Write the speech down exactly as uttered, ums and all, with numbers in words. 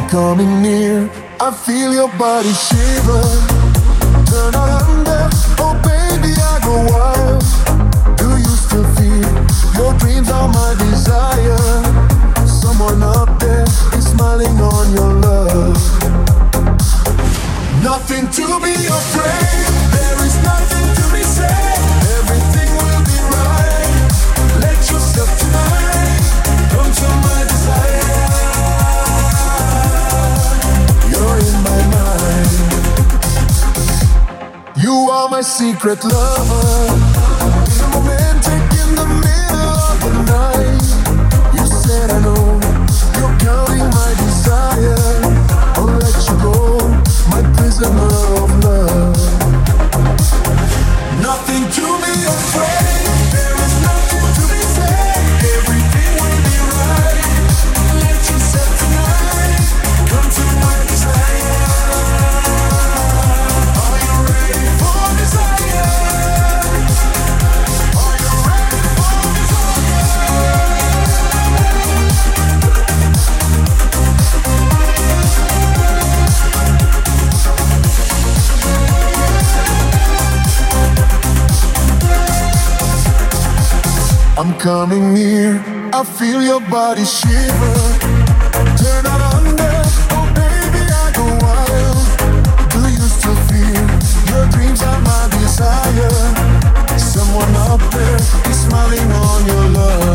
coming near, I feel your body shiver. Turn under, oh baby I go wild. Do you still feel your dreams are my desire? Someone up there is smiling on your love. Nothing to be afraid, there is nothing to be said. Everything will be right. Let yourself tonight come to my desire. You're in my mind. You are my secret lover. Romantic in the middle of the night. You said I know you're counting my desire. I'll let you go, my prisoner of love. Nothing to be afraid, there is nothing to be said. Everything will be right. Let yourself tonight come to my desire. Are you ready for desire? Are you ready for I'm coming near, I feel your body shiver. Turn it under, oh baby I go wild. Do you still feel your dreams are my desire? Someone up there is smiling on your love.